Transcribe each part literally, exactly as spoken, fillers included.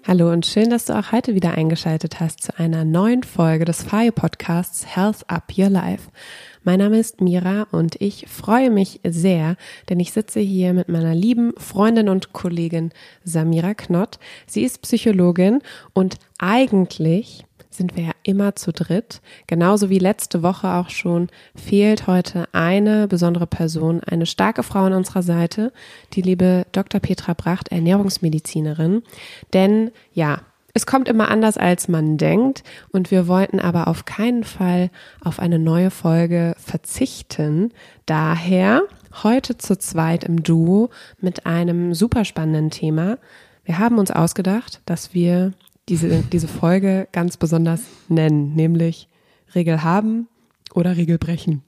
Hallo und schön, dass du auch heute wieder eingeschaltet hast zu einer neuen Folge des F A I O-Podcasts Health Up Your Life. Mein Name ist Mira und ich freue mich sehr, denn ich sitze hier mit meiner lieben Freundin und Kollegin Samira Knott. Sie ist Psychologin und eigentlich sind wir ja immer zu dritt. Genauso wie letzte Woche auch schon, fehlt heute eine besondere Person, eine starke Frau an unserer Seite, die liebe Doktor Petra Bracht, Ernährungsmedizinerin. Denn ja, es kommt immer anders, als man denkt, und wir wollten aber auf keinen Fall auf eine neue Folge verzichten. Daher heute zu zweit im Duo mit einem super spannenden Thema. Wir haben uns ausgedacht, dass wir diese, diese Folge ganz besonders nennen, nämlich Regel haben oder Regel brechen.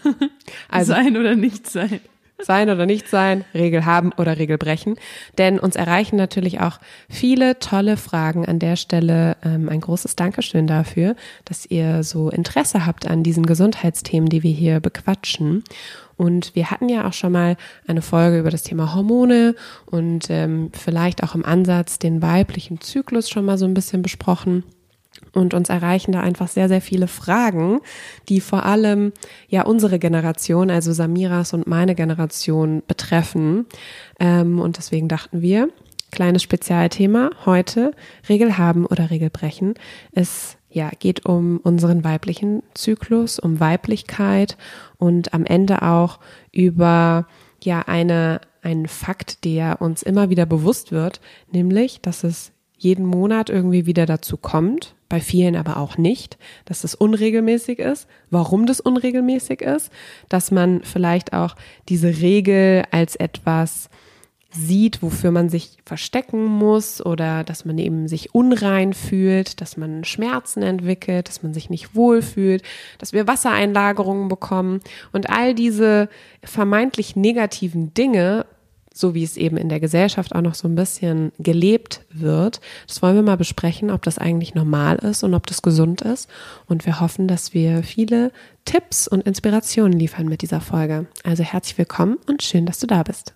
Also sein oder nicht sein. Sein oder nicht sein, Regel haben oder Regel brechen. Denn uns erreichen natürlich auch viele tolle Fragen. An der Stelle ähm, ein großes Dankeschön dafür, dass ihr so Interesse habt an diesen Gesundheitsthemen, die wir hier bequatschen. Und wir hatten ja auch schon mal eine Folge über das Thema Hormone und ähm, vielleicht auch im Ansatz den weiblichen Zyklus schon mal so ein bisschen besprochen. Und uns erreichen da einfach sehr, sehr viele Fragen, die vor allem ja unsere Generation, also Samiras und meine Generation betreffen. Ähm, und deswegen dachten wir, kleines Spezialthema heute, Regel haben oder Regel brechen. Es ja, geht um unseren weiblichen Zyklus, um Weiblichkeit und am Ende auch über ja eine einen Fakt, der uns immer wieder bewusst wird, nämlich, dass es jeden Monat irgendwie wieder dazu kommt, bei vielen aber auch nicht, dass es unregelmäßig ist, warum das unregelmäßig ist, dass man vielleicht auch diese Regel als etwas sieht, wofür man sich verstecken muss oder dass man eben sich unrein fühlt, dass man Schmerzen entwickelt, dass man sich nicht wohlfühlt, dass wir Wassereinlagerungen bekommen und all diese vermeintlich negativen Dinge, so wie es eben in der Gesellschaft auch noch so ein bisschen gelebt wird. Das wollen wir mal besprechen, ob das eigentlich normal ist und ob das gesund ist. Und wir hoffen, dass wir viele Tipps und Inspirationen liefern mit dieser Folge. Also herzlich willkommen und schön, dass du da bist.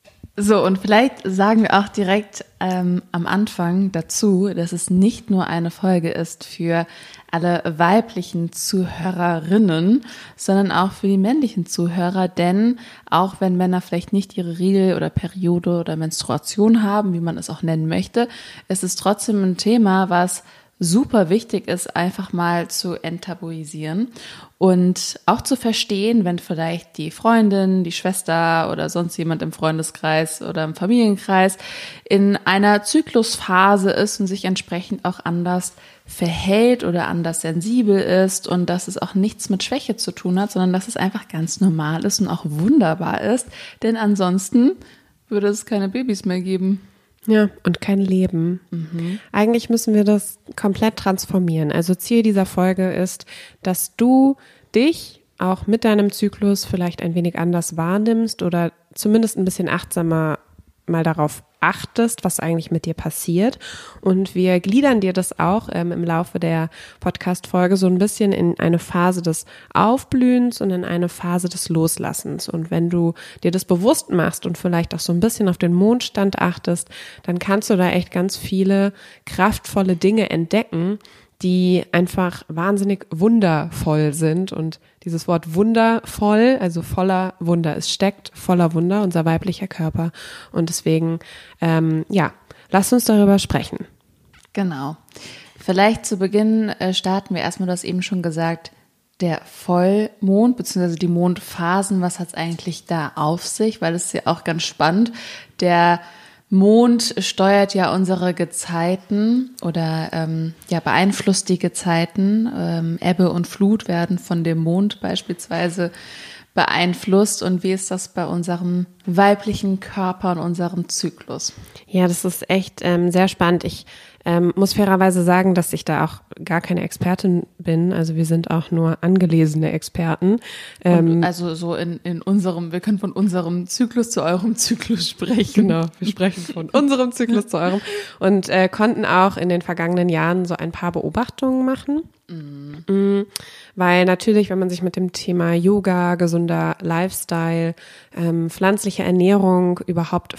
So, und vielleicht sagen wir auch direkt ähm, am Anfang dazu, dass es nicht nur eine Folge ist für alle weiblichen Zuhörerinnen, sondern auch für die männlichen Zuhörer, denn auch wenn Männer vielleicht nicht ihre Regel oder Periode oder Menstruation haben, wie man es auch nennen möchte, ist es trotzdem ein Thema, was super wichtig ist, einfach mal zu enttabuisieren und auch zu verstehen, wenn vielleicht die Freundin, die Schwester oder sonst jemand im Freundeskreis oder im Familienkreis in einer Zyklusphase ist und sich entsprechend auch anders verhält oder anders sensibel ist und dass es auch nichts mit Schwäche zu tun hat, sondern dass es einfach ganz normal ist und auch wunderbar ist, denn ansonsten würde es keine Babys mehr geben. Ja, und kein Leben. Mhm. Eigentlich müssen wir das komplett transformieren. Also Ziel dieser Folge ist, dass du dich auch mit deinem Zyklus vielleicht ein wenig anders wahrnimmst oder zumindest ein bisschen achtsamer mal darauf achtest, was eigentlich mit dir passiert. Und wir gliedern dir das auch ähm, im Laufe der Podcast-Folge so ein bisschen in eine Phase des Aufblühens und in eine Phase des Loslassens. Und wenn du dir das bewusst machst und vielleicht auch so ein bisschen auf den Mondstand achtest, dann kannst du da echt ganz viele kraftvolle Dinge entdecken, die einfach wahnsinnig wundervoll sind. Und dieses Wort wundervoll, also voller Wunder, es steckt voller Wunder, unser weiblicher Körper. Und deswegen, ähm, ja, lass uns darüber sprechen. Genau. Vielleicht zu Beginn äh, starten wir erstmal, du hast eben schon gesagt, der Vollmond bzw. die Mondphasen, was hat es eigentlich da auf sich? Weil es ist ja auch ganz spannend. Der Mond steuert ja unsere Gezeiten oder ähm, ja beeinflusst die Gezeiten. Ähm, Ebbe und Flut werden von dem Mond beispielsweise beeinflusst. Und wie ist das bei unserem weiblichen Körper und unserem Zyklus? Ja, das ist echt ähm, sehr spannend. Ich ähm, muss fairerweise sagen, dass ich da auch gar keine Expertin bin. Also wir sind auch nur angelesene Experten. Ähm, also so in, in unserem, wir können von unserem Zyklus zu eurem Zyklus sprechen. Genau, wir sprechen von unserem Zyklus zu eurem und äh, konnten auch in den vergangenen Jahren so ein paar Beobachtungen machen. Mhm. Mhm. Weil natürlich, wenn man sich mit dem Thema Yoga, gesunder Lifestyle, ähm, pflanzliche Ernährung, überhaupt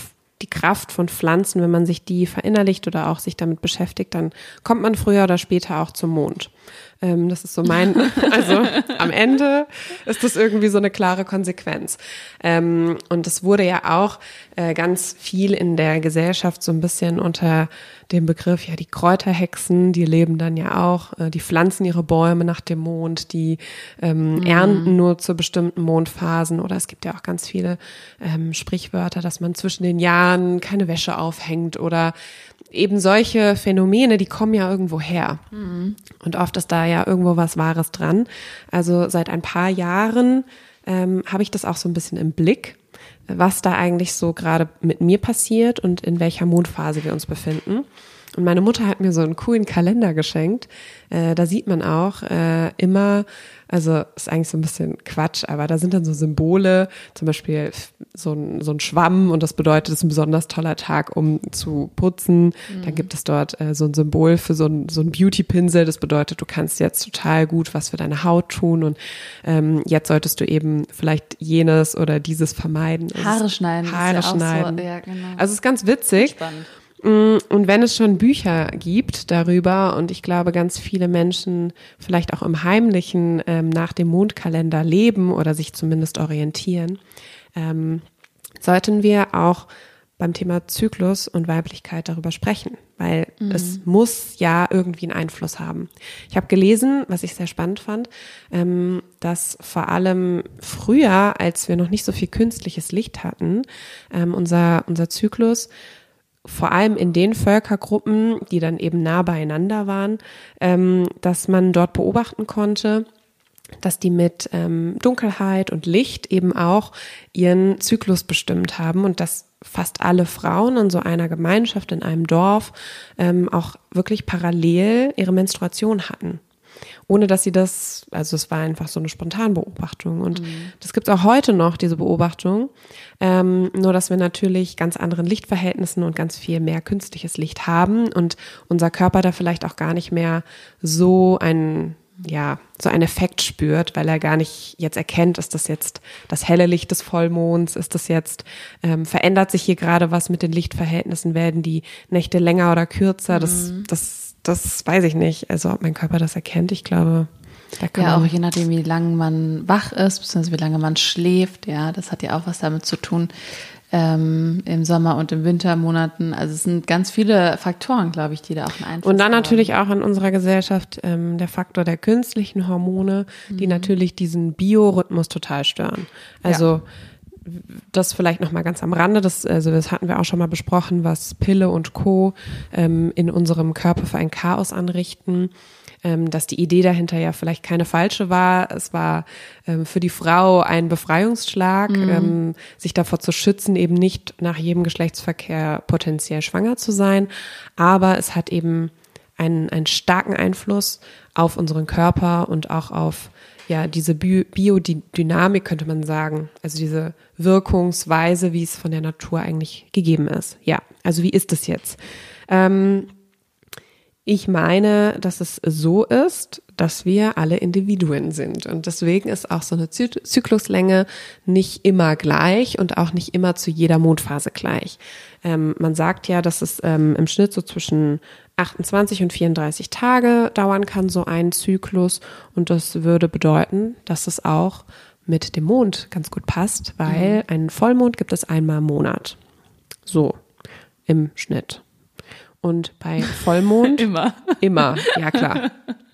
die Kraft von Pflanzen, wenn man sich die verinnerlicht oder auch sich damit beschäftigt, dann kommt man früher oder später auch zum Mond. Ähm, das ist so mein, also am Ende ist das irgendwie so eine klare Konsequenz. Ähm, und es wurde ja auch äh, ganz viel in der Gesellschaft so ein bisschen unter dem Begriff, ja, die Kräuterhexen, die leben dann ja auch, äh, die pflanzen ihre Bäume nach dem Mond, die ähm, mhm. ernten nur zu bestimmten Mondphasen, oder es gibt ja auch ganz viele ähm, Sprichwörter, dass man zwischen den Jahren keine Wäsche aufhängt oder eben solche Phänomene, die kommen ja irgendwo her. Mhm. Und oft ist da ja irgendwo was Wahres dran. Also seit ein paar Jahren ähm, habe ich das auch so ein bisschen im Blick, was da eigentlich so gerade mit mir passiert und in welcher Mondphase wir uns befinden. Und meine Mutter hat mir so einen coolen Kalender geschenkt. Äh, da sieht man auch äh, immer, also ist eigentlich so ein bisschen Quatsch, aber da sind dann so Symbole, zum Beispiel so ein, so ein Schwamm, und das bedeutet, es ist ein besonders toller Tag, um zu putzen. Mhm. Dann gibt es dort äh, so ein Symbol für so ein, so ein Beauty-Pinsel, das bedeutet, du kannst jetzt total gut was für deine Haut tun und ähm, jetzt solltest du eben vielleicht jenes oder dieses vermeiden. Also Haare schneiden. Haare ist ja schneiden. Auch so, ja, genau. Also es ist ganz witzig. Spannend. Und wenn es schon Bücher gibt darüber, und ich glaube, ganz viele Menschen vielleicht auch im Heimlichen ähm, nach dem Mondkalender leben oder sich zumindest orientieren, ähm, sollten wir auch beim Thema Zyklus und Weiblichkeit darüber sprechen, weil mhm. es muss ja irgendwie einen Einfluss haben. Ich habe gelesen, was ich sehr spannend fand, ähm, dass vor allem früher, als wir noch nicht so viel künstliches Licht hatten, ähm, unser, unser Zyklus vor allem in den Völkergruppen, die dann eben nah beieinander waren, ähm, dass man dort beobachten konnte, dass die mit ähm, Dunkelheit und Licht eben auch ihren Zyklus bestimmt haben und dass fast alle Frauen in so einer Gemeinschaft, in einem Dorf ähm, auch wirklich parallel ihre Menstruation hatten. Ohne dass sie das, also es war einfach so eine Spontanbeobachtung, und mhm. das gibt es auch heute noch, diese Beobachtung, ähm, nur dass wir natürlich ganz anderen Lichtverhältnissen und ganz viel mehr künstliches Licht haben und unser Körper da vielleicht auch gar nicht mehr so ein, ja, so einen Effekt spürt, weil er gar nicht jetzt erkennt, ist das jetzt das helle Licht des Vollmonds, ist das jetzt, ähm, verändert sich hier gerade was mit den Lichtverhältnissen, werden die Nächte länger oder kürzer, das, mhm. das Das weiß ich nicht, also ob mein Körper das erkennt, ich glaube, da kann ja, man auch je nachdem, wie lange man wach ist, beziehungsweise wie lange man schläft, ja, das hat ja auch was damit zu tun, ähm, im Sommer- und im Wintermonaten, also es sind ganz viele Faktoren, glaube ich, die da auch einen Einfluss haben. Und dann natürlich auch in unserer Gesellschaft ähm, der Faktor der künstlichen Hormone, die mhm. natürlich diesen Biorhythmus total stören, also ja. Das vielleicht noch mal ganz am Rande, das, also das hatten wir auch schon mal besprochen, was Pille und Co. Ähm, in unserem Körper für ein Chaos anrichten, ähm, dass die Idee dahinter ja vielleicht keine falsche war. Es war ähm, für die Frau ein Befreiungsschlag, mhm. ähm, sich davor zu schützen, eben nicht nach jedem Geschlechtsverkehr potenziell schwanger zu sein, aber es hat eben einen, einen starken Einfluss auf unseren Körper und auch auf ja, diese Bi- Biodynamik, könnte man sagen, also diese Wirkungsweise, wie es von der Natur eigentlich gegeben ist. Ja, also wie ist es jetzt? Ähm, ich meine, dass es so ist, dass wir alle Individuen sind, und deswegen ist auch so eine Zy- Zykluslänge nicht immer gleich und auch nicht immer zu jeder Mondphase gleich. Ähm, man sagt ja, dass es ähm, im Schnitt so zwischen achtundzwanzig und vierunddreißig Tage dauern kann, so ein Zyklus, und das würde bedeuten, dass es auch mit dem Mond ganz gut passt, weil mhm. einen Vollmond gibt es einmal im Monat. So, im Schnitt. Und bei Vollmond immer. Immer, ja klar.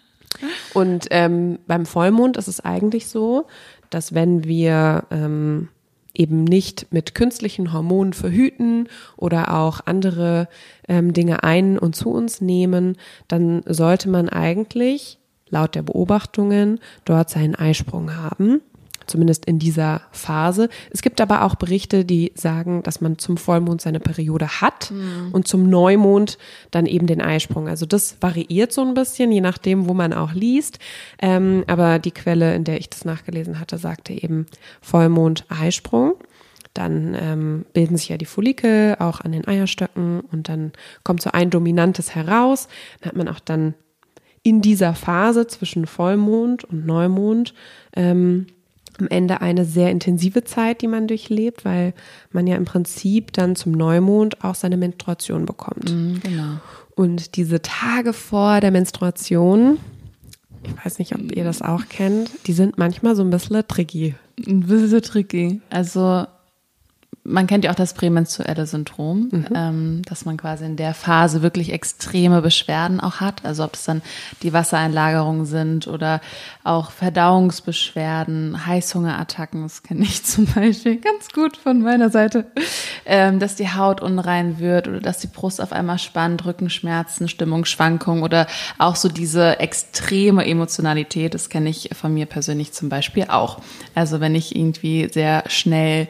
Und ähm, beim Vollmond ist es eigentlich so, dass wenn wir ähm, eben nicht mit künstlichen Hormonen verhüten oder auch andere ähm, Dinge ein- und zu uns nehmen, dann sollte man eigentlich laut der Beobachtungen dort seinen Eisprung haben. Zumindest in dieser Phase. Es gibt aber auch Berichte, die sagen, dass man zum Vollmond seine Periode hat mhm. und zum Neumond dann eben den Eisprung. Also das variiert so ein bisschen, je nachdem, wo man auch liest. Ähm, aber die Quelle, in der ich das nachgelesen hatte, sagte eben Vollmond, Eisprung. Dann ähm, bilden sich ja die Follikel auch an den Eierstöcken und dann kommt so ein dominantes heraus. Dann hat man auch dann in dieser Phase zwischen Vollmond und Neumond ähm, am Ende eine sehr intensive Zeit, die man durchlebt, weil man ja im Prinzip dann zum Neumond auch seine Menstruation bekommt. Mhm, genau. Und diese Tage vor der Menstruation, ich weiß nicht, ob ihr das auch kennt, die sind manchmal so ein bisschen tricky. Ein bisschen tricky. Also man kennt ja auch das prämenstruelle Syndrom, mhm. ähm, dass man quasi in der Phase wirklich extreme Beschwerden auch hat. Also ob es dann die Wassereinlagerungen sind oder auch Verdauungsbeschwerden, Heißhungerattacken, das kenne ich zum Beispiel ganz gut von meiner Seite, ähm, dass die Haut unrein wird oder dass die Brust auf einmal spannt, Rückenschmerzen, Stimmungsschwankungen oder auch so diese extreme Emotionalität, das kenne ich von mir persönlich zum Beispiel auch. Also wenn ich irgendwie sehr schnell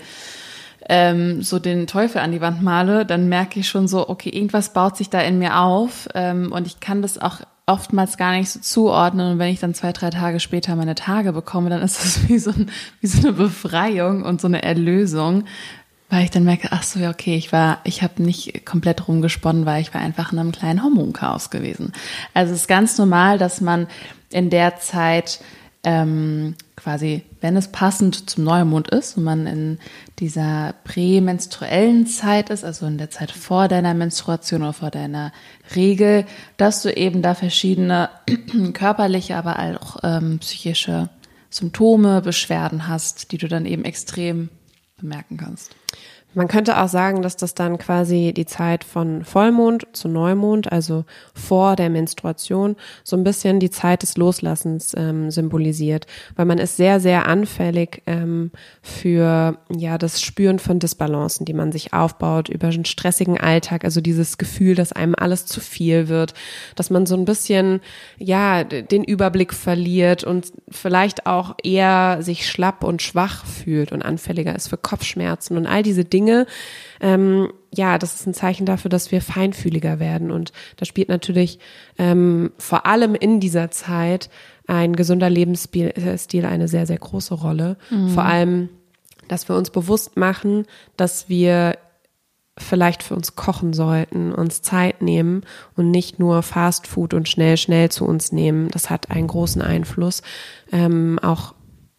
ähm, so den Teufel an die Wand male, dann merke ich schon so, okay, irgendwas baut sich da in mir auf ähm, und ich kann das auch oftmals gar nicht so zuordnen. Und wenn ich dann zwei, drei Tage später meine Tage bekomme, dann ist das wie so, ein, wie so eine Befreiung und so eine Erlösung, weil ich dann merke, ach so, ja, okay, ich war, ich habe nicht komplett rumgesponnen, weil ich war einfach in einem kleinen Hormonchaos gewesen. Also es ist ganz normal, dass man in der Zeit ähm, quasi, wenn es passend zum Neumond ist und man in dieser prämenstruellen Zeit ist, also in der Zeit vor deiner Menstruation oder vor deiner Regel, dass du eben da verschiedene körperliche, aber auch ähm, psychische Symptome, Beschwerden hast, die du dann eben extrem bemerken kannst. Man könnte auch sagen, dass das dann quasi die Zeit von Vollmond zu Neumond, also vor der Menstruation, so ein bisschen die Zeit des Loslassens ähm, symbolisiert, weil man ist sehr, sehr anfällig ähm, für ja das Spüren von Disbalancen, die man sich aufbaut über einen stressigen Alltag, also dieses Gefühl, dass einem alles zu viel wird, dass man so ein bisschen ja den Überblick verliert und vielleicht auch eher sich schlapp und schwach fühlt und anfälliger ist für Kopfschmerzen und all diese Dinge. Dinge, ähm, ja, das ist ein Zeichen dafür, dass wir feinfühliger werden und da spielt natürlich ähm, vor allem in dieser Zeit ein gesunder Lebensstil eine sehr, sehr große Rolle. Mhm. Vor allem, dass wir uns bewusst machen, dass wir vielleicht für uns kochen sollten, uns Zeit nehmen und nicht nur Fast Food und schnell, schnell zu uns nehmen. Das hat einen großen Einfluss, ähm, auch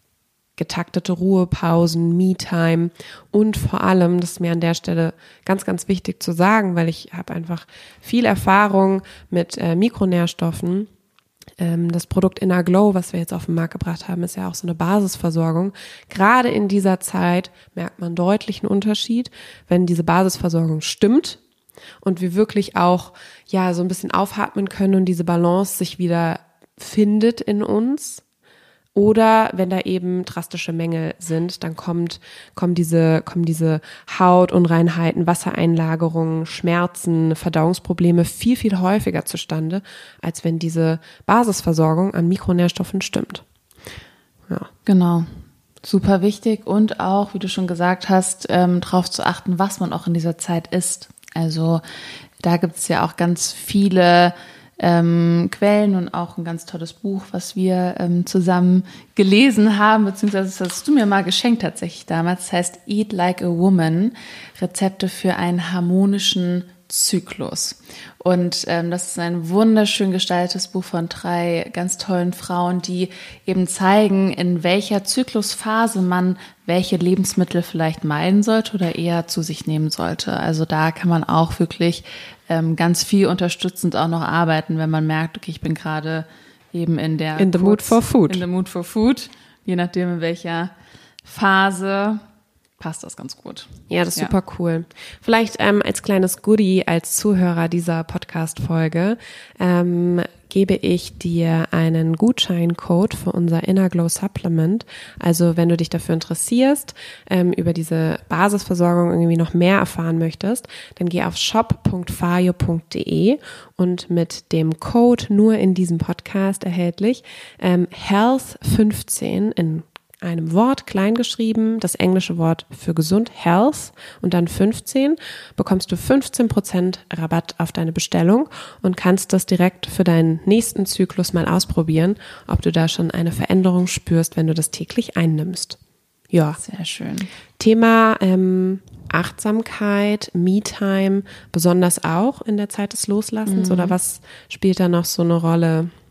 getaktete Ruhepausen, Me-Time und vor allem, das ist mir an der Stelle ganz, ganz wichtig zu sagen, weil ich habe einfach viel Erfahrung mit äh, Mikronährstoffen. Ähm, das Produkt Inner Glow, was wir jetzt auf den Markt gebracht haben, ist ja auch so eine Basisversorgung. Gerade in dieser Zeit merkt man deutlich einen Unterschied, wenn diese Basisversorgung stimmt und wir wirklich auch ja so ein bisschen aufatmen können und diese Balance sich wieder findet in uns. Oder wenn da eben drastische Mängel sind, dann kommt, kommen diese, kommen diese Hautunreinheiten, Wassereinlagerungen, Schmerzen, Verdauungsprobleme viel, viel häufiger zustande, als wenn diese Basisversorgung an Mikronährstoffen stimmt. Ja. Genau. Super wichtig und auch, wie du schon gesagt hast, ähm, darauf zu achten, was man auch in dieser Zeit isst. Also da gibt es ja auch ganz viele Ähm, Quellen und auch ein ganz tolles Buch, was wir ähm, zusammen gelesen haben, beziehungsweise das hast du mir mal geschenkt tatsächlich damals. Das heißt Eat Like a Woman, Rezepte für einen harmonischen Zyklus. Und ähm, das ist ein wunderschön gestaltetes Buch von drei ganz tollen Frauen, die eben zeigen, in welcher Zyklusphase man welche Lebensmittel vielleicht meiden sollte oder eher zu sich nehmen sollte. Also da kann man auch wirklich ähm, ganz viel unterstützend auch noch arbeiten, wenn man merkt, okay, ich bin gerade eben in der In the kurz, mood for food. In the mood for food, je nachdem in welcher Phase passt das ganz gut. Ja, das ist ja super cool. Vielleicht ähm, als kleines Goodie, als Zuhörer dieser Podcast-Folge, ähm, gebe ich dir einen Gutscheincode für unser Inner Glow Supplement. Also wenn du dich dafür interessierst, ähm, über diese Basisversorgung irgendwie noch mehr erfahren möchtest, dann geh auf shop punkt fayo punkt de und mit dem Code nur in diesem Podcast erhältlich ähm, Health fünfzehn in einem Wort klein geschrieben, das englische Wort für gesund, Health und dann fünfzehn, bekommst du fünfzehn Prozent Rabatt auf deine Bestellung und kannst das direkt für deinen nächsten Zyklus mal ausprobieren, ob du da schon eine Veränderung spürst, wenn du das täglich einnimmst. Ja. Sehr schön. Thema ähm, Achtsamkeit, Me-Time, besonders auch in der Zeit des Loslassens, mhm. oder was spielt da noch so eine Rolle?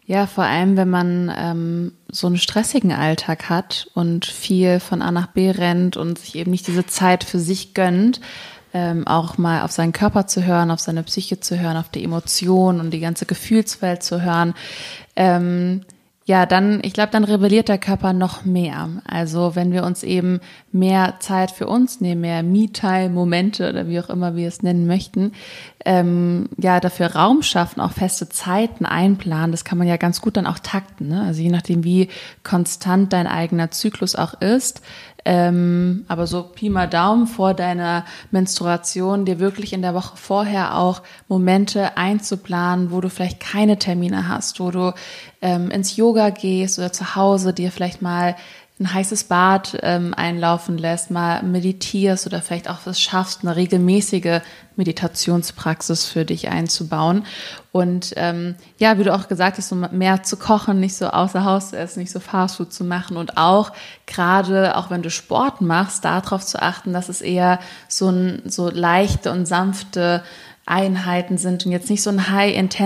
Ja, vor allem, wenn man ähm, so einen stressigen Alltag hat und viel von A nach B rennt und sich eben nicht diese Zeit für sich gönnt, ähm, auch mal auf seinen Körper zu hören, auf seine Psyche zu hören, auf die Emotionen und die ganze Gefühlswelt zu hören, ähm, ja, dann, ich glaube, dann rebelliert der Körper noch mehr. Also wenn wir uns eben mehr Zeit für uns nehmen, mehr Me-Time-Momente oder wie auch immer wir es nennen möchten, ähm, ja, dafür Raum schaffen, auch feste Zeiten einplanen, das kann man ja ganz gut dann auch takten, ne? Also je nachdem, wie konstant dein eigener Zyklus auch ist, ähm, aber so Pi mal Daumen vor deiner Menstruation, dir wirklich in der Woche vorher auch Momente einzuplanen, wo du vielleicht keine Termine hast, wo du ähm, ins Yoga gehst oder zu Hause dir vielleicht mal ein heißes Bad ähm, einlaufen lässt, mal meditierst oder vielleicht auch es schaffst, eine regelmäßige Meditationspraxis für dich einzubauen. Und ähm, ja, wie du auch gesagt hast, so mehr zu kochen, nicht so außer Haus zu essen, nicht so Fastfood zu machen und auch gerade, auch wenn du Sport machst, darauf zu achten, dass es eher so ein so leichte und sanfte Einheiten sind und jetzt nicht so ein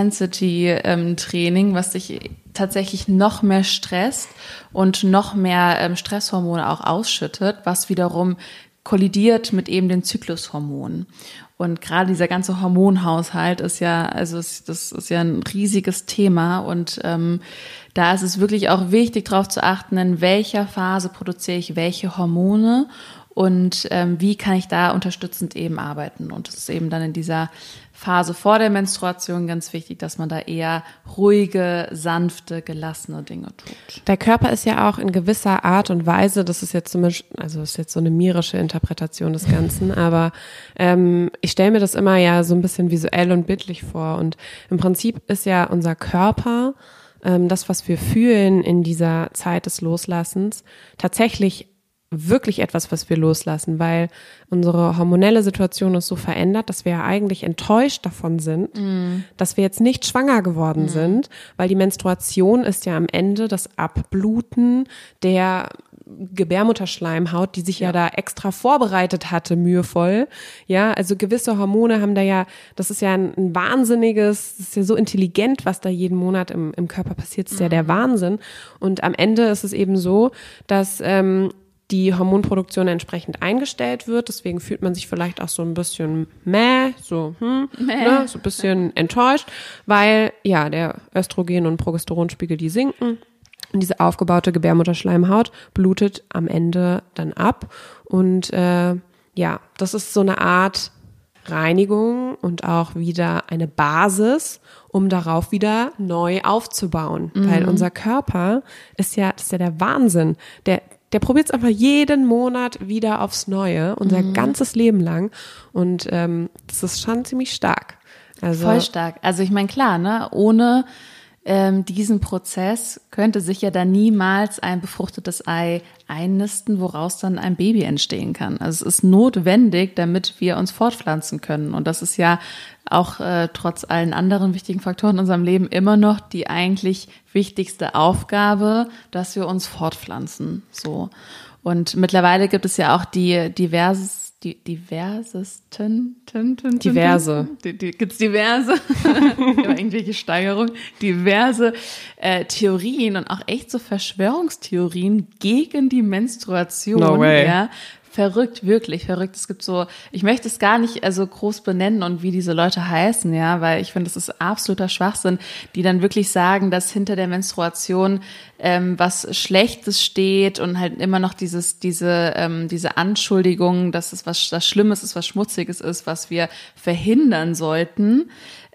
High-Intensity-Training, was dich tatsächlich noch mehr stresst und noch mehr ähm, Stresshormone auch ausschüttet, was wiederum kollidiert mit eben den Zyklushormonen. Und gerade dieser ganze Hormonhaushalt ist ja, also es, das ist ja ein riesiges Thema und ähm, da ist es wirklich auch wichtig, darauf zu achten, in welcher Phase produziere ich welche Hormone und ähm, wie kann ich da unterstützend eben arbeiten. Und das ist eben dann in dieser Phase vor der Menstruation ganz wichtig, dass man da eher ruhige, sanfte, gelassene Dinge tut. Der Körper ist ja auch in gewisser Art und Weise, das ist jetzt zum Beispiel, also das ist jetzt so eine mirische Interpretation des Ganzen, aber ähm, ich stelle mir das immer ja so ein bisschen visuell und bildlich vor. Und im Prinzip ist ja unser Körper, ähm, das, was wir fühlen in dieser Zeit des Loslassens, tatsächlich wirklich etwas, was wir loslassen, weil unsere hormonelle Situation ist so verändert, dass wir ja eigentlich enttäuscht davon sind, mm. dass wir jetzt nicht schwanger geworden mm. sind, weil die Menstruation ist ja am Ende das Abbluten der Gebärmutterschleimhaut, die sich ja. ja da extra vorbereitet hatte, mühevoll. Ja, also gewisse Hormone haben da ja, das ist ja ein, ein wahnsinniges, das ist ja so intelligent, was da jeden Monat im, im Körper passiert, das ist mm. ja der Wahnsinn. Und am Ende ist es eben so, dass ähm, die Hormonproduktion entsprechend eingestellt wird. Deswegen fühlt man sich vielleicht auch so ein bisschen mäh, so, hm, mäh. Ne, so ein bisschen enttäuscht, weil ja der Östrogen- und Progesteronspiegel, die sinken. Und diese aufgebaute Gebärmutterschleimhaut blutet am Ende dann ab. Und äh, ja, das ist so eine Art Reinigung und auch wieder eine Basis, um darauf wieder neu aufzubauen. Mhm. Weil unser Körper ist ja, das ist ja der Wahnsinn. Der Der probiert es einfach jeden Monat wieder aufs Neue, unser mhm. ganzes Leben lang. Und ähm, das ist schon ziemlich stark. Also, voll stark. Also ich meine, klar, ne, ohne ähm, diesen Prozess könnte sich ja dann niemals ein befruchtetes Ei einnisten, woraus dann ein Baby entstehen kann. Also es ist notwendig, damit wir uns fortpflanzen können. Und das ist ja auch äh, trotz allen anderen wichtigen Faktoren in unserem Leben immer noch die eigentlich wichtigste Aufgabe, dass wir uns fortpflanzen. So. Und mittlerweile gibt es ja auch die diverses Die diversesten, tin, tin, tin, diverse, die, die, gibt's diverse, irgendwelche Steigerung, diverse äh, Theorien und auch echt so Verschwörungstheorien gegen die Menstruation. No way. Ja, verrückt, wirklich verrückt. Es gibt so, ich möchte es gar nicht also groß benennen und wie diese Leute heißen, ja, weil ich finde, das ist absoluter Schwachsinn, die dann wirklich sagen, dass hinter der Menstruation ähm, was Schlechtes steht und halt immer noch dieses diese ähm, diese Anschuldigung, dass es was das Schlimmes ist, was Schmutziges ist, was wir verhindern sollten.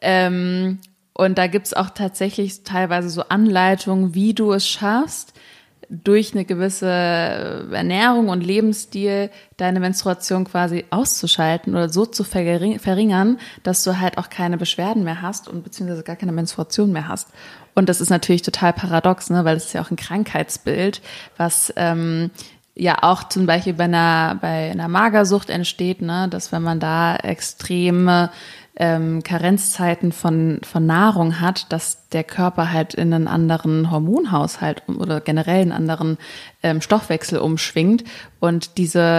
Ähm, und da gibt's auch tatsächlich teilweise so Anleitungen, wie du es schaffst, durch eine gewisse Ernährung und Lebensstil deine Menstruation quasi auszuschalten oder so zu verringern, dass du halt auch keine Beschwerden mehr hast und beziehungsweise gar keine Menstruation mehr hast. Und das ist natürlich total paradox, ne, weil es ist ja auch ein Krankheitsbild, was ähm, ja auch zum Beispiel bei einer bei einer Magersucht entsteht, ne, dass wenn man da extreme ähm, Karenzzeiten von von Nahrung hat, dass der Körper halt in einen anderen Hormonhaushalt oder generell einen anderen ähm, Stoffwechsel umschwingt und diese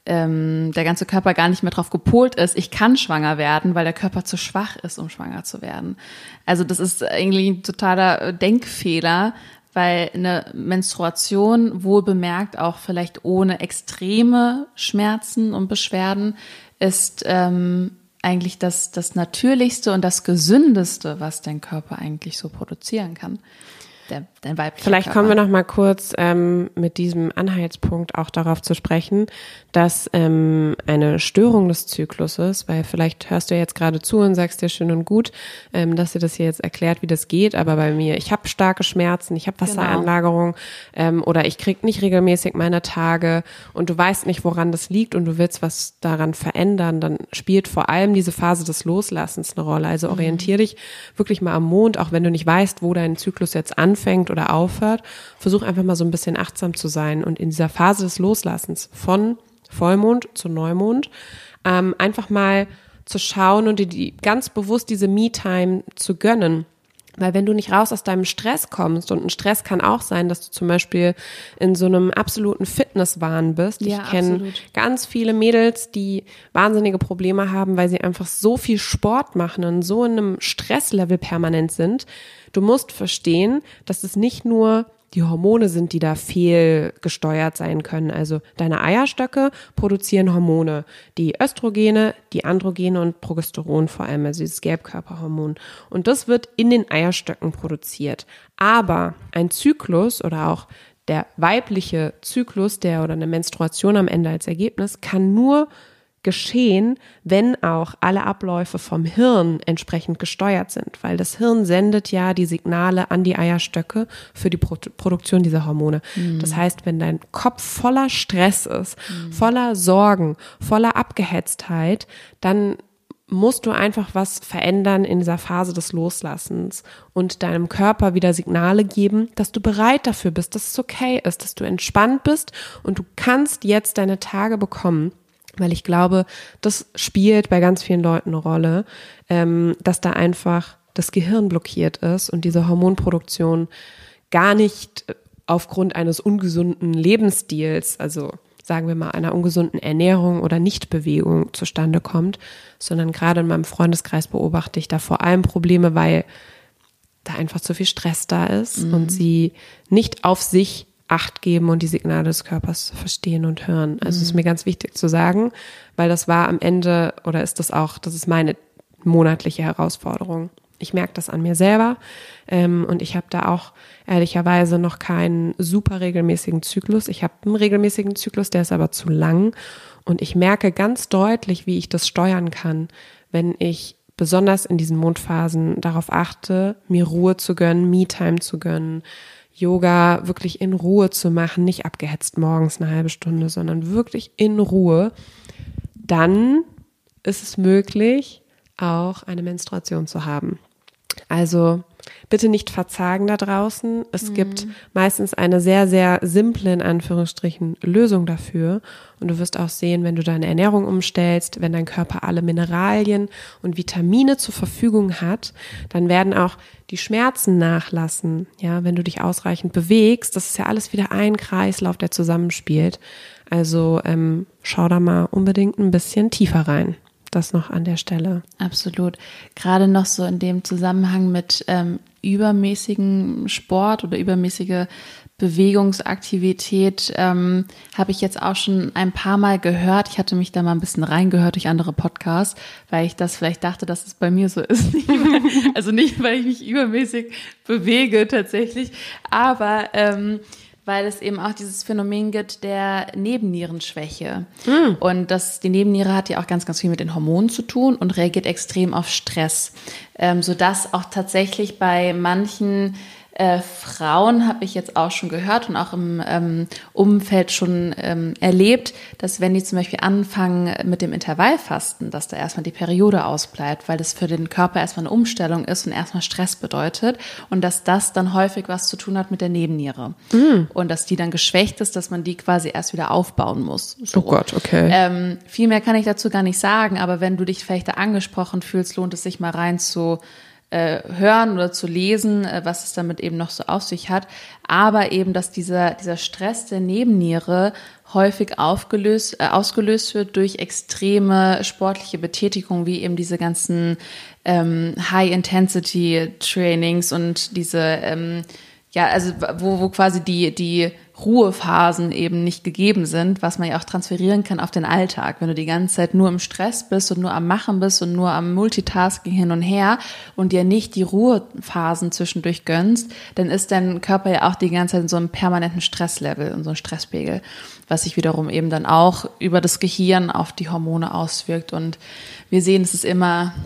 ähm, der ganze Körper gar nicht mehr drauf gepolt ist, ich kann schwanger werden, weil der Körper zu schwach ist, um schwanger zu werden. Also das ist eigentlich ein totaler Denkfehler, weil eine Menstruation, wohl bemerkt auch vielleicht ohne extreme Schmerzen und Beschwerden, ist ähm, eigentlich das, das Natürlichste und das Gesündeste, was dein Körper eigentlich so produzieren kann. Der, dein weiblicher Vielleicht Körper. kommen wir noch mal kurz ähm, mit diesem Anhaltspunkt auch darauf zu sprechen, dass ähm, eine Störung des Zykluses, weil vielleicht hörst du jetzt gerade zu und sagst dir schön und gut, ähm, dass dir das hier jetzt erklärt, wie das geht, aber bei mir, ich habe starke Schmerzen, ich habe Wassereinlagerung ähm, oder ich krieg nicht regelmäßig meine Tage und du weißt nicht, woran das liegt und du willst was daran verändern, dann spielt vor allem diese Phase des Loslassens eine Rolle. Also orientier mhm. dich wirklich mal am Mond, auch wenn du nicht weißt, wo dein Zyklus jetzt anfängt oder aufhört, versuch einfach mal so ein bisschen achtsam zu sein und in dieser Phase des Loslassens von Vollmond zu Neumond ähm, einfach mal zu schauen und dir die, ganz bewusst diese Me-Time zu gönnen. Weil wenn du nicht raus aus deinem Stress kommst, und ein Stress kann auch sein, dass du zum Beispiel in so einem absoluten Fitnesswahn bist. Ja, ich kenne ganz viele Mädels, die wahnsinnige Probleme haben, weil sie einfach so viel Sport machen und so in einem Stresslevel permanent sind. Du musst verstehen, dass es nicht nur die Hormone sind, die da fehlgesteuert sein können. Also deine Eierstöcke produzieren Hormone, die Östrogene, die Androgene und Progesteron vor allem, also dieses Gelbkörperhormon. Und das wird in den Eierstöcken produziert. Aber ein Zyklus oder auch der weibliche Zyklus, der oder eine Menstruation am Ende als Ergebnis, kann nur geschehen, wenn auch alle Abläufe vom Hirn entsprechend gesteuert sind, weil das Hirn sendet ja die Signale an die Eierstöcke für die Pro- Produktion dieser Hormone. Mhm. Das heißt, wenn dein Kopf voller Stress ist, mhm. voller Sorgen, voller Abgehetztheit, dann musst du einfach was verändern in dieser Phase des Loslassens und deinem Körper wieder Signale geben, dass du bereit dafür bist, dass es okay ist, dass du entspannt bist und du kannst jetzt deine Tage bekommen. Weil ich glaube, das spielt bei ganz vielen Leuten eine Rolle, ähm, dass da einfach das Gehirn blockiert ist und diese Hormonproduktion gar nicht aufgrund eines ungesunden Lebensstils, also sagen wir mal einer ungesunden Ernährung oder Nichtbewegung zustande kommt, sondern gerade in meinem Freundeskreis beobachte ich da vor allem Probleme, weil da einfach zu viel Stress da ist mhm. und sie nicht auf sich Acht geben und die Signale des Körpers verstehen und hören. Also es mhm. ist mir ganz wichtig zu sagen, weil das war am Ende oder ist das auch, das ist meine monatliche Herausforderung. Ich merke das an mir selber ähm, und ich habe da auch ehrlicherweise noch keinen super regelmäßigen Zyklus. Ich habe einen regelmäßigen Zyklus, der ist aber zu lang und ich merke ganz deutlich, wie ich das steuern kann, wenn ich besonders in diesen Mondphasen darauf achte, mir Ruhe zu gönnen, Me-Time zu gönnen, Yoga wirklich in Ruhe zu machen, nicht abgehetzt morgens eine halbe Stunde, sondern wirklich in Ruhe, dann ist es möglich, auch eine Menstruation zu haben. Also bitte nicht verzagen da draußen. Es mhm. gibt meistens eine sehr, sehr simple, in Anführungsstrichen, Lösung dafür. Und du wirst auch sehen, wenn du deine Ernährung umstellst, wenn dein Körper alle Mineralien und Vitamine zur Verfügung hat, dann werden auch die Schmerzen nachlassen. Ja, wenn du dich ausreichend bewegst, das ist ja alles wieder ein Kreislauf, der zusammenspielt. Also ähm, schau da mal unbedingt ein bisschen tiefer rein. Das noch an der Stelle. Absolut. Gerade noch so in dem Zusammenhang mit ähm, übermäßigem Sport oder übermäßige Bewegungsaktivität ähm, habe ich jetzt auch schon ein paar Mal gehört. Ich hatte mich da mal ein bisschen reingehört durch andere Podcasts, weil ich das vielleicht dachte, dass es bei mir so ist. Also nicht, weil ich mich übermäßig bewege tatsächlich, aber ähm, weil es eben auch dieses Phänomen gibt der Nebennierenschwäche. Mm. Und das, die Nebenniere hat ja auch ganz, ganz viel mit den Hormonen zu tun und reagiert extrem auf Stress. Ähm, sodass auch tatsächlich bei manchen äh, Frauen, habe ich jetzt auch schon gehört und auch im ähm, Umfeld schon ähm, erlebt, dass wenn die zum Beispiel anfangen mit dem Intervallfasten, dass da erstmal die Periode ausbleibt, weil das für den Körper erstmal eine Umstellung ist und erstmal Stress bedeutet und dass das dann häufig was zu tun hat mit der Nebenniere. Mm. Und dass die dann geschwächt ist, dass man die quasi erst wieder aufbauen muss. So. Oh Gott, okay. Ähm, viel mehr kann ich dazu gar nicht sagen, aber wenn du dich vielleicht da angesprochen fühlst, lohnt es sich mal rein zu äh, hören oder zu lesen, äh, was es damit eben noch so auf sich hat. Aber eben, dass dieser, dieser Stress der Nebenniere häufig aufgelöst, äh, ausgelöst wird durch extreme sportliche Betätigung, wie eben diese ganzen ähm, High-Intensity-Trainings und diese, ähm, ja, also wo, wo quasi die, die Ruhephasen eben nicht gegeben sind, was man ja auch transferieren kann auf den Alltag. Wenn du die ganze Zeit nur im Stress bist und nur am Machen bist und nur am Multitasking hin und her und dir nicht die Ruhephasen zwischendurch gönnst, dann ist dein Körper ja auch die ganze Zeit in so einem permanenten Stresslevel und so einem Stresspegel, was sich wiederum eben dann auch über das Gehirn auf die Hormone auswirkt. Und wir sehen, es ist immer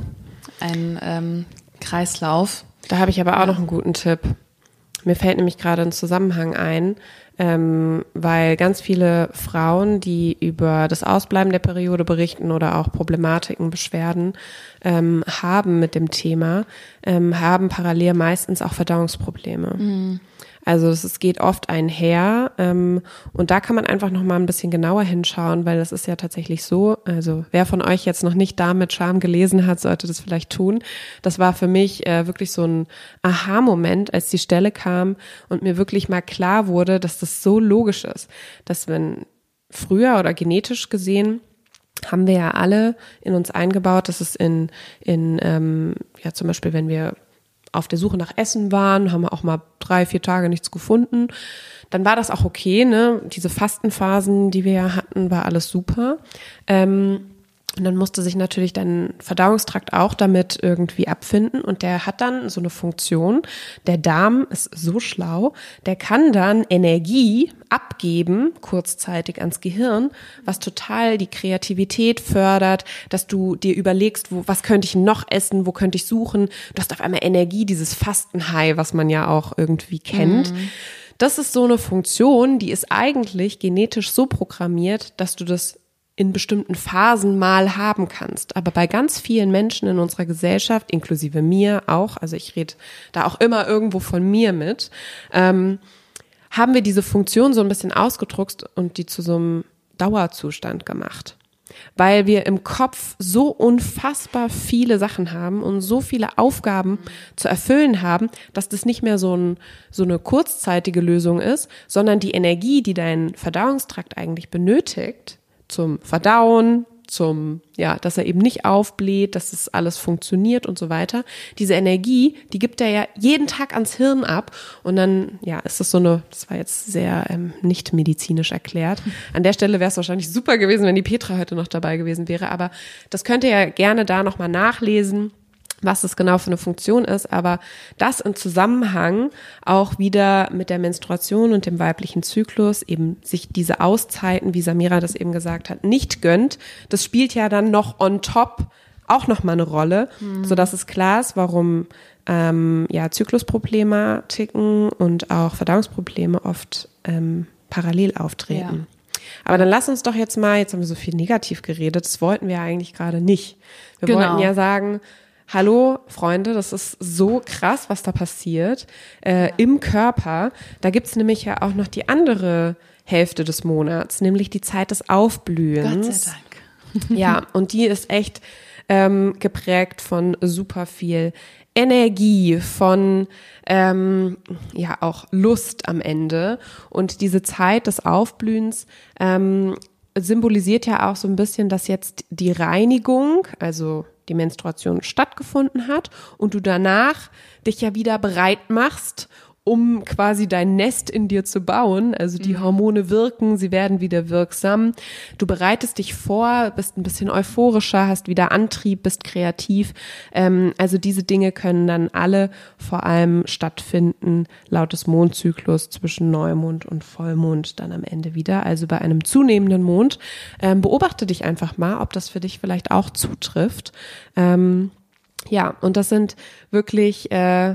ein ähm, Kreislauf. Da habe ich aber auch noch einen guten Tipp. Mir fällt nämlich gerade ein Zusammenhang ein, ähm, weil ganz viele Frauen, die über das Ausbleiben der Periode berichten oder auch Problematiken, Beschwerden ähm, haben mit dem Thema, ähm, haben parallel meistens auch Verdauungsprobleme. Mhm. Also es geht oft einher ähm, und da kann man einfach noch mal ein bisschen genauer hinschauen, weil das ist ja tatsächlich so, also wer von euch jetzt noch nicht Darm mit Charme gelesen hat, sollte das vielleicht tun. Das war für mich äh, wirklich so ein Aha-Moment, als die Stelle kam und mir wirklich mal klar wurde, dass das so logisch ist, dass wenn früher oder genetisch gesehen haben wir ja alle in uns eingebaut, dass es in, in ähm, ja zum Beispiel, wenn wir auf der Suche nach Essen waren, haben wir auch mal drei, vier Tage nichts gefunden. Dann war das auch okay, ne? Diese Fastenphasen, die wir ja hatten, war alles super. Ähm, und dann musste sich natürlich dein Verdauungstrakt auch damit irgendwie abfinden und der hat dann so eine Funktion. Der Darm ist so schlau, der kann dann Energie abgeben, kurzzeitig ans Gehirn, was total die Kreativität fördert, dass du dir überlegst, wo, was könnte ich noch essen, wo könnte ich suchen. Du hast auf einmal Energie, dieses Fastenhigh, was man ja auch irgendwie kennt. Mhm. Das ist so eine Funktion, die ist eigentlich genetisch so programmiert, dass du das in bestimmten Phasen mal haben kannst. Aber bei ganz vielen Menschen in unserer Gesellschaft, inklusive mir auch, also ich rede da auch immer irgendwo von mir mit, ähm, haben wir diese Funktion so ein bisschen ausgedruckt und die zu so einem Dauerzustand gemacht. Weil wir im Kopf so unfassbar viele Sachen haben und so viele Aufgaben zu erfüllen haben, dass das nicht mehr so, ein, so eine kurzzeitige Lösung ist, sondern die Energie, die dein Verdauungstrakt eigentlich benötigt, zum Verdauen, zum, ja, dass er eben nicht aufbläht, dass das alles funktioniert und so weiter. Diese Energie, die gibt er ja jeden Tag ans Hirn ab und dann, ja, ist das so eine, das war jetzt sehr ähm, nicht medizinisch erklärt. An der Stelle wäre es wahrscheinlich super gewesen, wenn die Petra heute noch dabei gewesen wäre, aber das könnt ihr ja gerne da nochmal nachlesen, was das genau für eine Funktion ist, aber das im Zusammenhang auch wieder mit der Menstruation und dem weiblichen Zyklus, eben sich diese Auszeiten, wie Samira das eben gesagt hat, nicht gönnt, das spielt ja dann noch on top auch nochmal eine Rolle, mhm. sodass es klar ist, warum ähm, ja Zyklusproblematiken und auch Verdauungsprobleme oft ähm, parallel auftreten. Ja. Aber dann lass uns doch jetzt mal, jetzt haben wir so viel negativ geredet, das wollten wir ja eigentlich gerade nicht. Wir genau. wollten ja sagen, hallo Freunde, das ist so krass, was da passiert äh, ja. im Körper. Da gibt's nämlich ja auch noch die andere Hälfte des Monats, nämlich die Zeit des Aufblühens. Gott sei Dank. Ja, und die ist echt ähm, geprägt von super viel Energie, von ähm, ja auch Lust am Ende. Und diese Zeit des Aufblühens ähm, symbolisiert ja auch so ein bisschen, dass jetzt die Reinigung, also die Menstruation stattgefunden hat und du danach dich ja wieder bereit machst, um quasi dein Nest in dir zu bauen. Also die Hormone wirken, sie werden wieder wirksam. Du bereitest dich vor, bist ein bisschen euphorischer, hast wieder Antrieb, bist kreativ. Ähm, also diese Dinge können dann alle vor allem stattfinden, laut des Mondzyklus zwischen Neumond und Vollmond dann am Ende wieder. Also bei einem zunehmenden Mond. Ähm, beobachte dich einfach mal, ob das für dich vielleicht auch zutrifft. Ähm, ja, und das sind wirklich äh,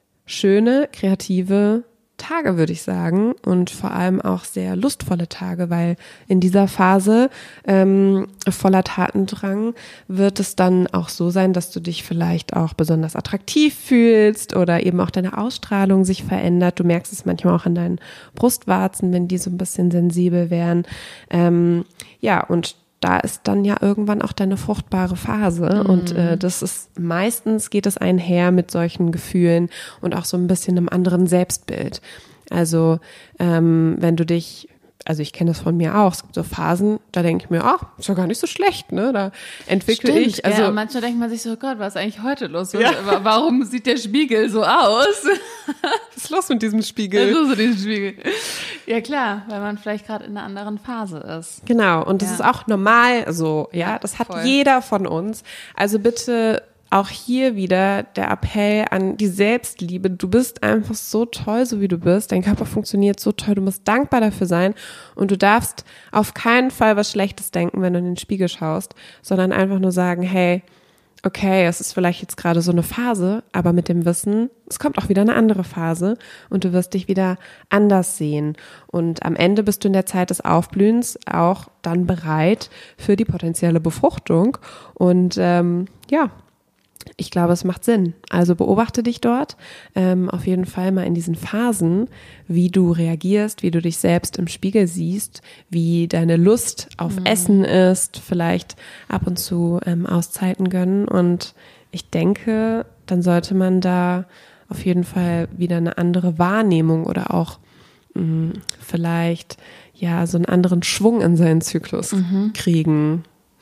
schöne, kreative Tage, würde ich sagen, und vor allem auch sehr lustvolle Tage, weil in dieser Phase ähm, voller Tatendrang wird es dann auch so sein, dass du dich vielleicht auch besonders attraktiv fühlst oder eben auch deine Ausstrahlung sich verändert. Du merkst es manchmal auch an deinen Brustwarzen, wenn die so ein bisschen sensibel wären. Ähm, ja, und da ist dann ja irgendwann auch deine fruchtbare Phase. Mhm. Und äh, das ist, meistens geht es einher mit solchen Gefühlen und auch so ein bisschen einem anderen Selbstbild. Also ähm, wenn du dich, also ich kenne das von mir auch, es gibt so Phasen, da denke ich mir, ach, ist ja gar nicht so schlecht, ne? Da entwickle Stimmt, ich. Also ja, manchmal denkt man sich so, Gott, was ist eigentlich heute los? Ja. Warum sieht der Spiegel so aus? Was ist los mit diesem Spiegel? So, so diesen Spiegel. Ja klar, weil man vielleicht gerade in einer anderen Phase ist. Genau, und das Ja. ist auch normal so, ja, das hat Voll. jeder von uns. Also bitte auch hier wieder der Appell an die Selbstliebe. Du bist einfach so toll, so wie du bist. Dein Körper funktioniert so toll. Du musst dankbar dafür sein. Und du darfst auf keinen Fall was Schlechtes denken, wenn du in den Spiegel schaust, sondern einfach nur sagen, hey, okay, es ist vielleicht jetzt gerade so eine Phase, aber mit dem Wissen, es kommt auch wieder eine andere Phase und du wirst dich wieder anders sehen. Und am Ende bist du in der Zeit des Aufblühens auch dann bereit für die potenzielle Befruchtung. Und ähm, ja, ich glaube, es macht Sinn. Also beobachte dich dort ähm, auf jeden Fall mal in diesen Phasen, wie du reagierst, wie du dich selbst im Spiegel siehst, wie deine Lust auf mhm. Essen ist, vielleicht ab und zu ähm, Auszeiten gönnen. Und ich denke, dann sollte man da auf jeden Fall wieder eine andere Wahrnehmung oder auch mh, vielleicht ja so einen anderen Schwung in seinen Zyklus mhm. kriegen.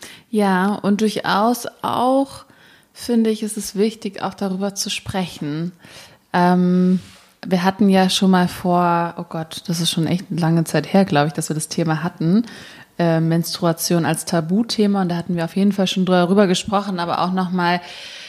Ja, und durchaus auch finde ich, ist es wichtig, auch darüber zu sprechen. Ähm, wir hatten ja schon mal vor, oh Gott, das ist schon echt eine lange Zeit her, glaube ich, dass wir das Thema hatten, äh, Menstruation als Tabuthema. Und da hatten wir auf jeden Fall schon darüber gesprochen, aber auch nochmal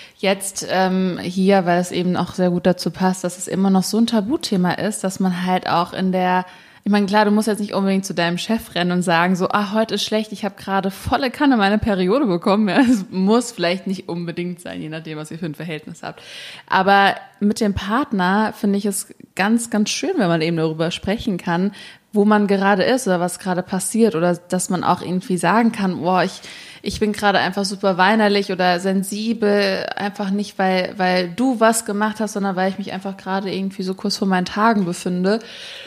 jetzt ähm, hier, weil es eben auch sehr gut dazu passt, dass es immer noch so ein Tabuthema ist, dass man halt auch in der Ich meine, klar, du musst jetzt nicht unbedingt zu deinem Chef rennen und sagen so, ah, heute ist schlecht, ich habe gerade volle Kanne meine Periode bekommen. Ja, es muss vielleicht nicht unbedingt sein, je nachdem, was ihr für ein Verhältnis habt. Aber mit dem Partner finde ich es ganz, ganz schön, wenn man eben darüber sprechen kann, wo man gerade ist oder was gerade passiert oder dass man auch irgendwie sagen kann, boah, ich ich bin gerade einfach super weinerlich oder sensibel, einfach nicht, weil weil du was gemacht hast, sondern weil ich mich einfach gerade irgendwie so kurz vor meinen Tagen befinde.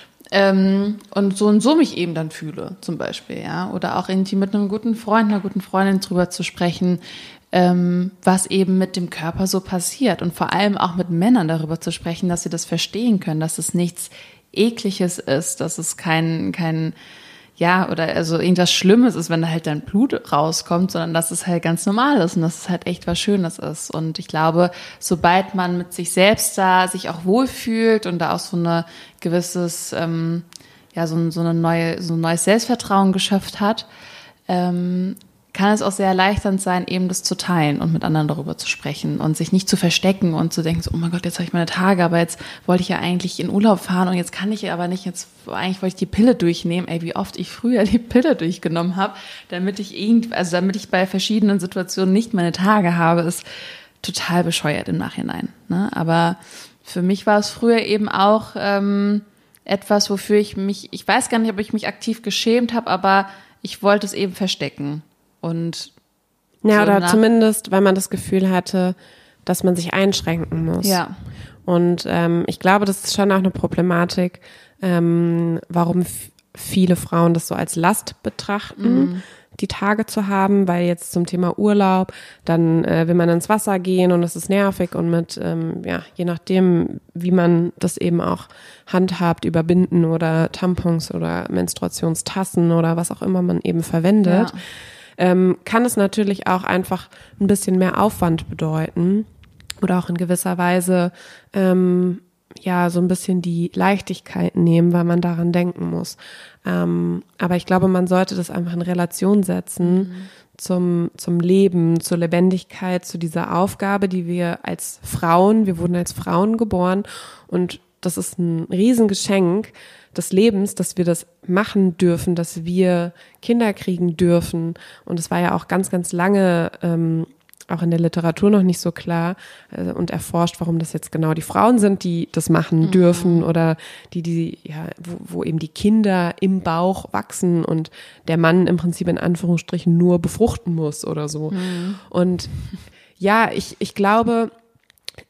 Ähm, und so und so mich eben dann fühle, zum Beispiel, ja. Oder auch irgendwie mit einem guten Freund, einer guten Freundin drüber zu sprechen, ähm, was eben mit dem Körper so passiert. Und vor allem auch mit Männern darüber zu sprechen, dass sie das verstehen können, dass es nichts Ekliges ist, dass es kein, kein, ja, oder also irgendwas Schlimmes ist, wenn da halt dann Blut rauskommt, sondern dass es halt ganz normal ist und dass es halt echt was Schönes ist. Und ich glaube, sobald man mit sich selbst da sich auch wohlfühlt und da auch so eine gewisses, ähm, ja, so, so eine neue, so ein neues Selbstvertrauen geschöpft hat, ähm, kann es auch sehr erleichternd sein, eben das zu teilen und mit anderen darüber zu sprechen und sich nicht zu verstecken und zu denken, so, oh mein Gott, jetzt habe ich meine Tage, aber jetzt wollte ich ja eigentlich in Urlaub fahren und jetzt kann ich aber nicht, jetzt eigentlich wollte ich die Pille durchnehmen. Ey, wie oft ich früher die Pille durchgenommen habe, damit ich irgendwie, also damit ich bei verschiedenen Situationen nicht meine Tage habe, ist total bescheuert im Nachhinein. Ne? Aber für mich war es früher eben auch ähm, etwas, wofür ich mich, ich weiß gar nicht, ob ich mich aktiv geschämt habe, aber ich wollte es eben verstecken. Und ja, so oder nach- zumindest, weil man das Gefühl hatte, dass man sich einschränken muss. Ja. Und ähm, ich glaube, das ist schon auch eine Problematik, ähm, warum f- viele Frauen das so als Last betrachten, Mhm. die Tage zu haben, weil jetzt zum Thema Urlaub, dann äh, will man ins Wasser gehen und es ist nervig und mit, ähm, ja, je nachdem, wie man das eben auch handhabt, über Binden oder Tampons oder Menstruationstassen oder was auch immer man eben verwendet, Ja. ähm, kann es natürlich auch einfach ein bisschen mehr Aufwand bedeuten oder auch in gewisser Weise ähm, ja so ein bisschen die Leichtigkeit nehmen, weil man daran denken muss. Ähm, aber ich glaube, man sollte das einfach in Relation setzen mhm. zum zum Leben, zur Lebendigkeit, zu dieser Aufgabe, die wir als Frauen, wir wurden als Frauen geboren und das ist ein Riesengeschenk des Lebens, dass wir das machen dürfen, dass wir Kinder kriegen dürfen. Und es war ja auch ganz, ganz lange ähm, auch in der Literatur noch nicht so klar äh, und erforscht, warum das jetzt genau die Frauen sind, die das machen mhm. dürfen oder die, die, ja, wo, wo eben die Kinder im Bauch wachsen und der Mann im Prinzip in Anführungsstrichen nur befruchten muss oder so. Mhm. Und ja, ich, ich glaube,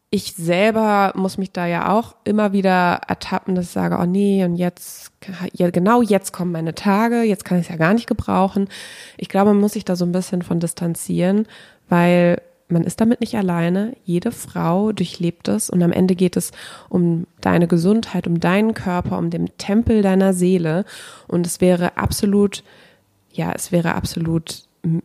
ich selber muss mich da ja auch immer wieder ertappen, dass ich sage, oh nee, und jetzt, ja genau jetzt kommen meine Tage, jetzt kann ich es ja gar nicht gebrauchen. Ich glaube, man muss sich da so ein bisschen von distanzieren, weil man ist damit nicht alleine. Jede Frau durchlebt es und am Ende geht es um deine Gesundheit, um deinen Körper, um den Tempel deiner Seele. Und es wäre absolut, ja, es wäre absolut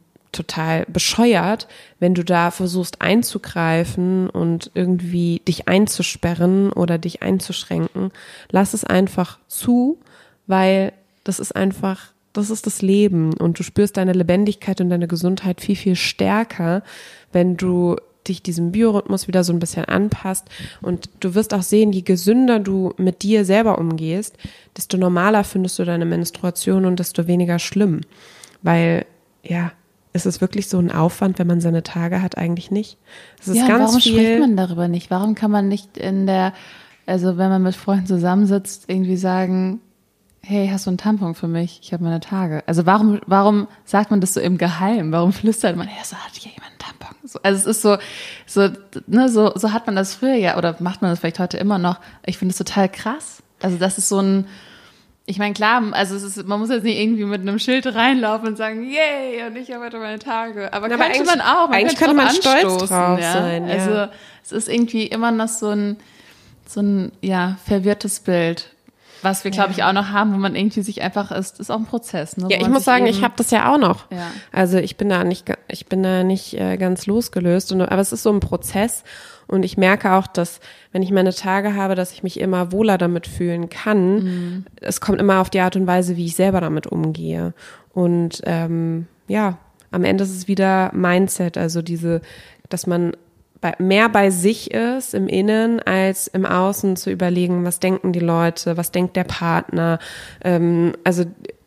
total bescheuert, wenn du da versuchst einzugreifen und irgendwie dich einzusperren oder dich einzuschränken. Lass es einfach zu, weil das ist einfach, das ist das Leben und du spürst deine Lebendigkeit und deine Gesundheit viel, viel stärker, wenn du dich diesem Biorhythmus wieder so ein bisschen anpasst und du wirst auch sehen, je gesünder du mit dir selber umgehst, desto normaler findest du deine Menstruation und desto weniger schlimm, weil, ja, ist es wirklich so ein Aufwand, wenn man seine Tage hat? Eigentlich nicht. Es ist ja, ganz warum viel, spricht man darüber nicht? Warum kann man nicht in der, also wenn man mit Freunden zusammensitzt, irgendwie sagen, hey, hast du einen Tampon für mich? Ich habe meine Tage. Also warum, warum sagt man das so im Geheimen? Warum flüstert man, ja, so hat hier jemand einen Tampon? So, also es ist so, so, ne, so, so hat man das früher ja, oder macht man das vielleicht heute immer noch. Ich finde es total krass. Also das ist so ein, ich meine, klar, also es ist, man muss jetzt nicht irgendwie mit einem Schild reinlaufen und sagen, yay, und ich habe heute meine Tage. Aber, ja, könnte aber man auch. Man eigentlich könnte man anstoßen, stolz drauf ja? sein. Ja. Also es ist irgendwie immer noch so ein, so ein, ja, verwirrtes Bild, was wir, glaube ich, auch noch haben, wo man irgendwie sich einfach ist, ist auch ein Prozess. Ne, ja, ich muss sagen, ich habe das ja auch noch. Ja. Also ich bin da nicht, ich bin da nicht äh, ganz losgelöst, und, aber es ist so ein Prozess. Und ich merke auch, dass, wenn ich meine Tage habe, dass ich mich immer wohler damit fühlen kann. Mhm. Es kommt immer auf die Art und Weise, wie ich selber damit umgehe. Und ähm, ja, am Ende ist es wieder Mindset, also diese, dass man bei, mehr bei sich ist im Innen als im Außen zu überlegen, was denken die Leute, was denkt der Partner. Ähm, also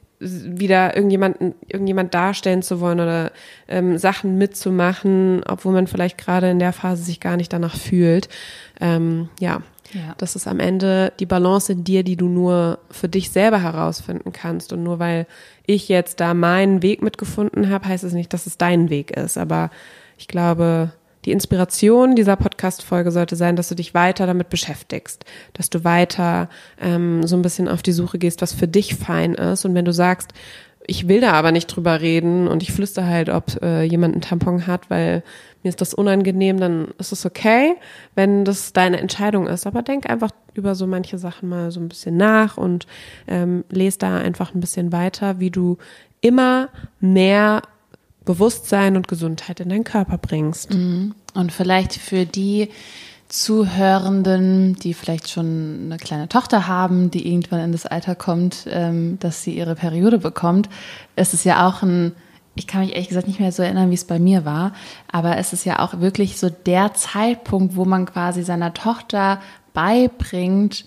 wieder irgendjemanden, irgendjemand darstellen zu wollen oder ähm, Sachen mitzumachen, obwohl man vielleicht gerade in der Phase sich gar nicht danach fühlt. Ähm, ja. ja, das ist am Ende die Balance in dir, die du nur für dich selber herausfinden kannst. Und nur weil ich jetzt da meinen Weg mitgefunden habe, heißt es nicht, dass es dein Weg ist. Aber ich glaube, die Inspiration dieser Podcast-Folge sollte sein, dass du dich weiter damit beschäftigst, dass du weiter ähm, so ein bisschen auf die Suche gehst, was für dich fein ist. Und wenn du sagst, ich will da aber nicht drüber reden und ich flüstere halt, ob äh, jemand einen Tampon hat, weil mir ist das unangenehm, dann ist es okay, wenn das deine Entscheidung ist. Aber denk einfach über so manche Sachen mal so ein bisschen nach und ähm, lese da einfach ein bisschen weiter, wie du immer mehr Bewusstsein und Gesundheit in deinen Körper bringst. Und vielleicht für die Zuhörenden, die vielleicht schon eine kleine Tochter haben, die irgendwann in das Alter kommt, ähm, dass sie ihre Periode bekommt, ist es ja auch ein, ich kann mich ehrlich gesagt nicht mehr so erinnern, wie es bei mir war, aber es ist ja auch wirklich so der Zeitpunkt, wo man quasi seiner Tochter beibringt,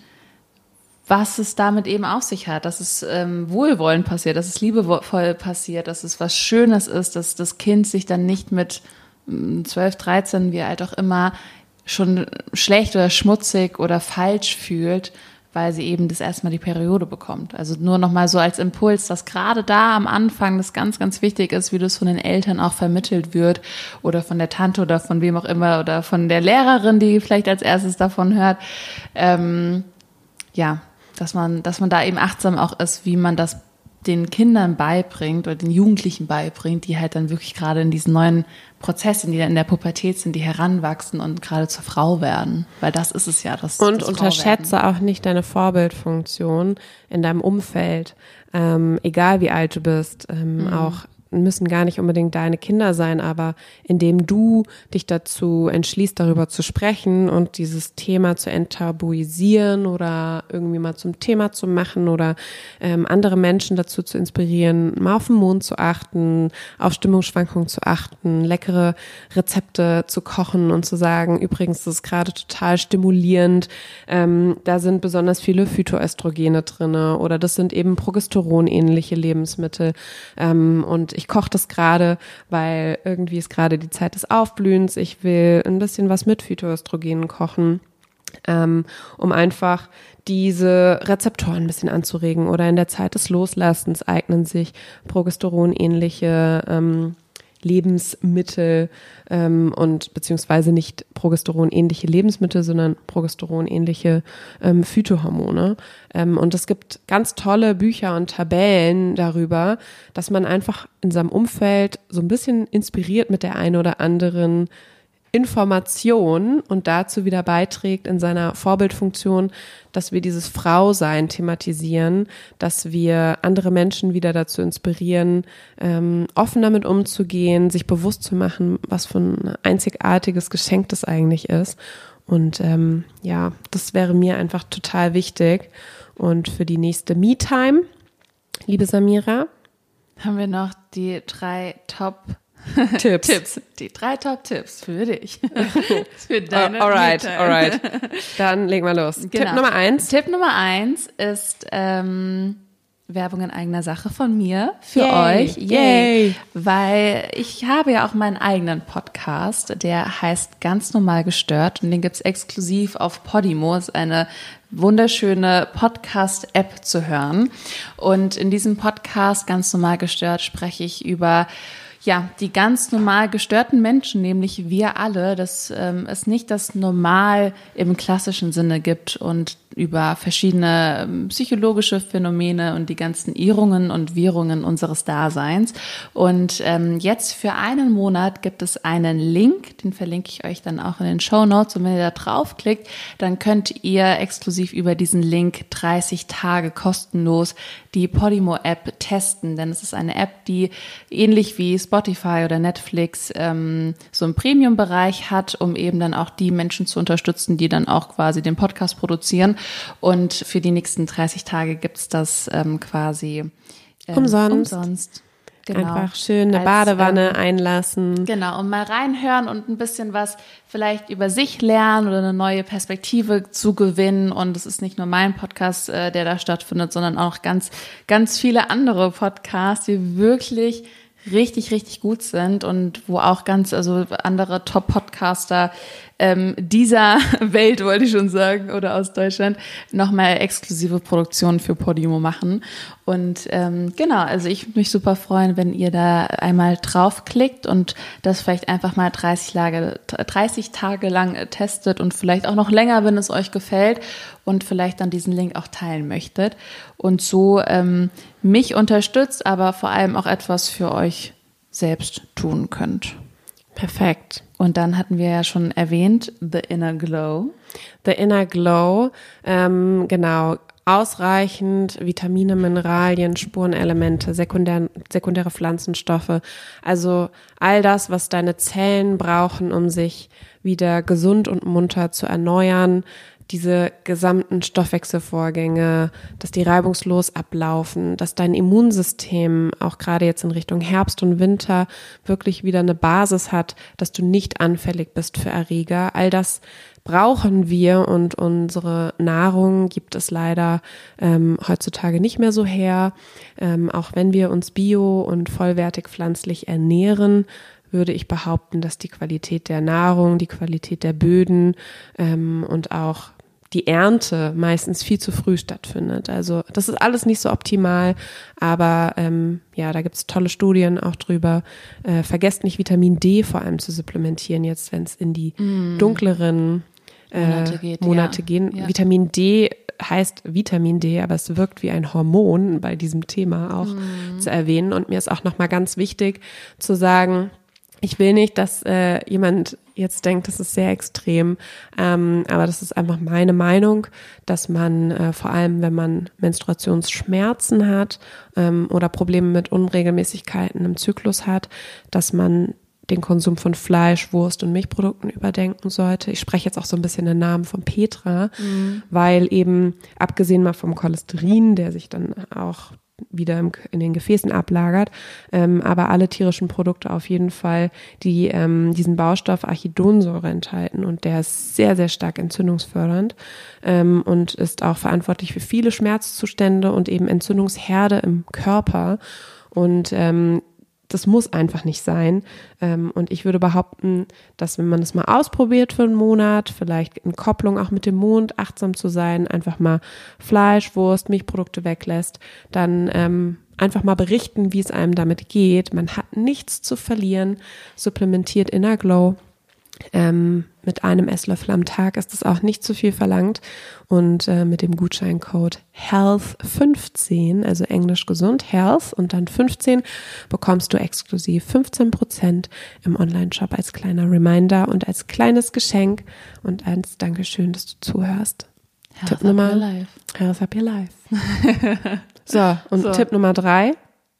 was es damit eben auf sich hat, dass es ähm, wohlwollend passiert, dass es liebevoll passiert, dass es was Schönes ist, dass das Kind sich dann nicht mit zwölf, dreizehn, wie alt auch immer, schon schlecht oder schmutzig oder falsch fühlt, weil sie eben das erstmal die Periode bekommt. Also nur nochmal so als Impuls, dass gerade da am Anfang das ganz, ganz wichtig ist, wie das von den Eltern auch vermittelt wird oder von der Tante oder von wem auch immer oder von der Lehrerin, die vielleicht als erstes davon hört. Ähm, ja, dass man, dass man da eben achtsam auch ist, wie man das den Kindern beibringt oder den Jugendlichen beibringt, die halt dann wirklich gerade in diesen neuen Prozessen, die dann in der Pubertät sind, die heranwachsen und gerade zur Frau werden. Weil das ist es ja, das Und das unterschätze auch nicht deine Vorbildfunktion in deinem Umfeld. Ähm, egal wie alt du bist, ähm, mhm. auch müssen gar nicht unbedingt deine Kinder sein, aber indem du dich dazu entschließt, darüber zu sprechen und dieses Thema zu enttabuisieren oder irgendwie mal zum Thema zu machen oder ähm, andere Menschen dazu zu inspirieren, mal auf den Mond zu achten, auf Stimmungsschwankungen zu achten, leckere Rezepte zu kochen und zu sagen, übrigens, das ist gerade total stimulierend, ähm, da sind besonders viele Phytoöstrogene drinne oder das sind eben Progesteron-ähnliche Lebensmittel ähm, und ich koche das gerade, weil irgendwie ist gerade die Zeit des Aufblühens. Ich will ein bisschen was mit Phytoöstrogenen kochen, ähm, um einfach diese Rezeptoren ein bisschen anzuregen. Oder in der Zeit des Loslassens eignen sich Progesteron-ähnliche ähm, Lebensmittel ähm, und beziehungsweise nicht progesteronähnliche Lebensmittel, sondern progesteronähnliche ähm, Phytohormone. Ähm, und es gibt ganz tolle Bücher und Tabellen darüber, dass man einfach in seinem Umfeld so ein bisschen inspiriert mit der einen oder anderen Information und dazu wieder beiträgt in seiner Vorbildfunktion, dass wir dieses Frausein thematisieren, dass wir andere Menschen wieder dazu inspirieren, ähm, offen damit umzugehen, sich bewusst zu machen, was für ein einzigartiges Geschenk das eigentlich ist. Und ähm, ja, das wäre mir einfach total wichtig. Und für die nächste Me-Time, liebe Samira, haben wir noch die drei Top Tipps. Tipps. Die drei Top-Tipps für dich. Für deine uh, alright, alright. Dann legen wir los. Genau. Tipp Nummer eins. Tipp Nummer eins ist ähm, Werbung in eigener Sache von mir für Yay. euch. Yay. Yay. Weil ich habe ja auch meinen eigenen Podcast, der heißt Ganz normal gestört und den gibt's exklusiv auf Podimo. Das ist eine wunderschöne Podcast-App zu hören. Und in diesem Podcast Ganz normal gestört spreche ich über ja, die ganz normal gestörten Menschen, nämlich wir alle, dass ähm, es nicht das Normal im klassischen Sinne gibt und über verschiedene ähm, psychologische Phänomene und die ganzen Irrungen und Wirrungen unseres Daseins. Und ähm, jetzt für einen Monat gibt es einen Link, den verlinke ich euch dann auch in den Shownotes. Und wenn ihr da draufklickt, dann könnt ihr exklusiv über diesen Link dreißig Tage kostenlos die Podimo-App testen. Denn es ist eine App, die ähnlich wie Spotify oder Netflix ähm, so einen Premium-Bereich hat, um eben dann auch die Menschen zu unterstützen, die dann auch quasi den Podcast produzieren. Und für die nächsten dreißig Tage gibt's das ähm, quasi ähm, umsonst. umsonst. Genau. Einfach schön eine Als, Badewanne ähm, einlassen. Genau, und mal reinhören und ein bisschen was vielleicht über sich lernen oder eine neue Perspektive zu gewinnen. Und es ist nicht nur mein Podcast, äh, der da stattfindet, sondern auch ganz, ganz viele andere Podcasts, die wirklich richtig, richtig gut sind und wo auch ganz, also andere Top-Podcaster ähm, dieser Welt, wollte ich schon sagen, oder aus Deutschland, nochmal exklusive Produktionen für Podimo machen. Und ähm, genau, also ich würde mich super freuen, wenn ihr da einmal draufklickt und das vielleicht einfach mal dreißig Tage, dreißig Tage lang testet und vielleicht auch noch länger, wenn es euch gefällt und vielleicht dann diesen Link auch teilen möchtet und so ähm, mich unterstützt, aber vor allem auch etwas für euch selbst tun könnt. Perfekt. Und dann hatten wir ja schon erwähnt, The Inner Glow. The Inner Glow, ähm, genau, ausreichend Vitamine, Mineralien, Spurenelemente, sekundär, sekundäre Pflanzenstoffe, also all das, was deine Zellen brauchen, um sich wieder gesund und munter zu erneuern, diese gesamten Stoffwechselvorgänge, dass die reibungslos ablaufen, dass dein Immunsystem auch gerade jetzt in Richtung Herbst und Winter wirklich wieder eine Basis hat, dass du nicht anfällig bist für Erreger. All das brauchen wir und unsere Nahrung gibt es leider ähm, heutzutage nicht mehr so her. Ähm, auch wenn wir uns bio und vollwertig pflanzlich ernähren, würde ich behaupten, dass die Qualität der Nahrung, die Qualität der Böden ähm, und auch die Ernte meistens viel zu früh stattfindet. Also das ist alles nicht so optimal, aber ähm, ja, da gibt es tolle Studien auch drüber. Äh, vergesst nicht, Vitamin D vor allem zu supplementieren, jetzt wenn es in die mm. dunkleren äh, Monate, geht, Monate ja. gehen. Ja. Vitamin D heißt Vitamin D, aber es wirkt wie ein Hormon, bei diesem Thema auch mm. zu erwähnen. Und mir ist auch nochmal ganz wichtig zu sagen, ich will nicht, dass äh, jemand jetzt denkt, das ist sehr extrem, ähm, aber das ist einfach meine Meinung, dass man äh, vor allem, wenn man Menstruationsschmerzen hat ähm, oder Probleme mit Unregelmäßigkeiten im Zyklus hat, dass man den Konsum von Fleisch, Wurst und Milchprodukten überdenken sollte. Ich spreche jetzt auch so ein bisschen den Namen von Petra, mhm. weil eben abgesehen mal vom Cholesterin, der sich dann auch wieder im, in den Gefäßen ablagert, ähm, aber alle tierischen Produkte auf jeden Fall, die ähm, diesen Baustoff Arachidonsäure enthalten und der ist sehr, sehr stark entzündungsfördernd ähm, und ist auch verantwortlich für viele Schmerzzustände und eben Entzündungsherde im Körper und ähm, das muss einfach nicht sein. Und ich würde behaupten, dass wenn man das mal ausprobiert für einen Monat, vielleicht in Kopplung auch mit dem Mond, achtsam zu sein, einfach mal Fleisch, Wurst, Milchprodukte weglässt, dann ähm, einfach mal berichten, wie es einem damit geht. Man hat nichts zu verlieren. Supplementiert Inner Glow. Ähm, mit einem Esslöffel am Tag ist es auch nicht zu viel verlangt. Und äh, mit dem Gutscheincode Health fünfzehn, also englisch gesund, Health und dann fünfzehn, bekommst du exklusiv fünfzehn Prozent im Online-Shop als kleiner Reminder und als kleines Geschenk und als Dankeschön, dass du zuhörst. Health Tipp up Nummer, your life. Health up your life. So, und So. Tipp Nummer drei,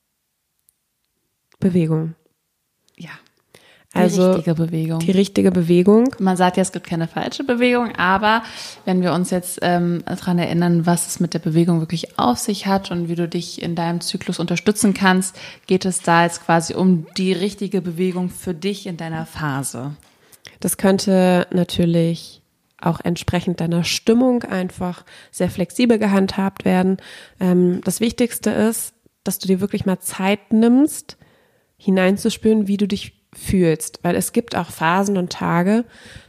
Bewegung. Ja. Die Also richtige Bewegung. die richtige Bewegung. Man sagt ja, es gibt keine falsche Bewegung, aber wenn wir uns jetzt ähm, daran erinnern, was es mit der Bewegung wirklich auf sich hat und wie du dich in deinem Zyklus unterstützen kannst, geht es da jetzt quasi um die richtige Bewegung für dich in deiner Phase. Das könnte natürlich auch entsprechend deiner Stimmung einfach sehr flexibel gehandhabt werden. Ähm, das Wichtigste ist, dass du dir wirklich mal Zeit nimmst, hineinzuspüren, wie du dich fühlst, weil es gibt auch Phasen und Tage,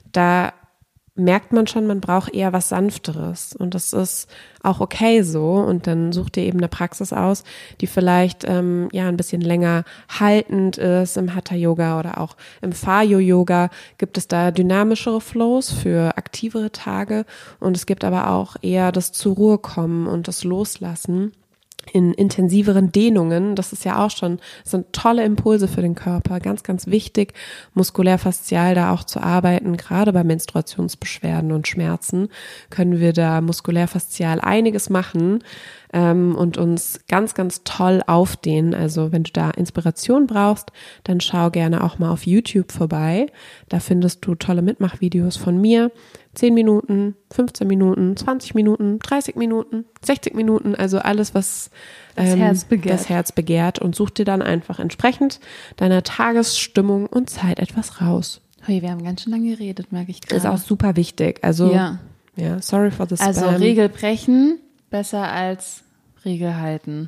da merkt man schon, man braucht eher was Sanfteres und das ist auch okay so und dann such dir eben eine Praxis aus, die vielleicht ähm, ja ein bisschen länger haltend ist. Im Hatha-Yoga oder auch im Fayo-Yoga gibt es da dynamischere Flows für aktivere Tage und es gibt aber auch eher das zur Ruhe kommen und das Loslassen in intensiveren Dehnungen, das ist ja auch schon, das sind tolle Impulse für den Körper, ganz, ganz wichtig, muskulär-faszial da auch zu arbeiten, gerade bei Menstruationsbeschwerden und Schmerzen können wir da muskulär-faszial einiges machen ähm, und uns ganz, ganz toll aufdehnen, also wenn du da Inspiration brauchst, dann schau gerne auch mal auf YouTube vorbei, da findest du tolle Mitmachvideos von mir, zehn Minuten, fünfzehn Minuten, zwanzig Minuten, dreißig Minuten, sechzig Minuten, also alles, was das, ähm, Herz, begehrt. das Herz begehrt und such dir dann einfach entsprechend deiner Tagesstimmung und Zeit etwas raus. Hey, wir haben ganz schön lange geredet, merke ich gerade. Ist auch super wichtig. Also, ja, Ja. sorry for the spam. Also Regel brechen, besser als Regel halten.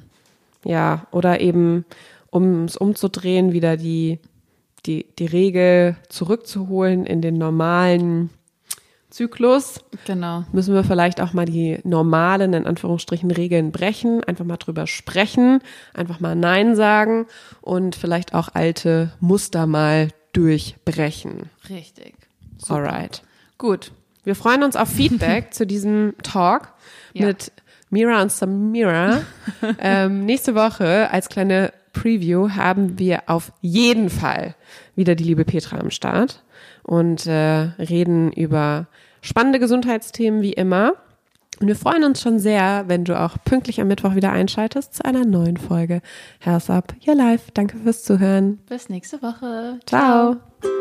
Ja, oder eben, um es umzudrehen, wieder die, die, die Regel zurückzuholen in den normalen Zyklus, Genau. müssen wir vielleicht auch mal die normalen, in Anführungsstrichen, Regeln brechen, einfach mal drüber sprechen, einfach mal Nein sagen und vielleicht auch alte Muster mal durchbrechen. Richtig. Super. Alright. Gut. Wir freuen uns auf Feedback zu diesem Talk Ja. mit Mira und Samira. ähm, nächste Woche als kleine Preview haben wir auf jeden Fall wieder die liebe Petra am Start und äh, reden über spannende Gesundheitsthemen wie immer. Und wir freuen uns schon sehr, wenn du auch pünktlich am Mittwoch wieder einschaltest zu einer neuen Folge Health Up Your Life. Danke fürs Zuhören. Bis nächste Woche. Ciao. Ciao.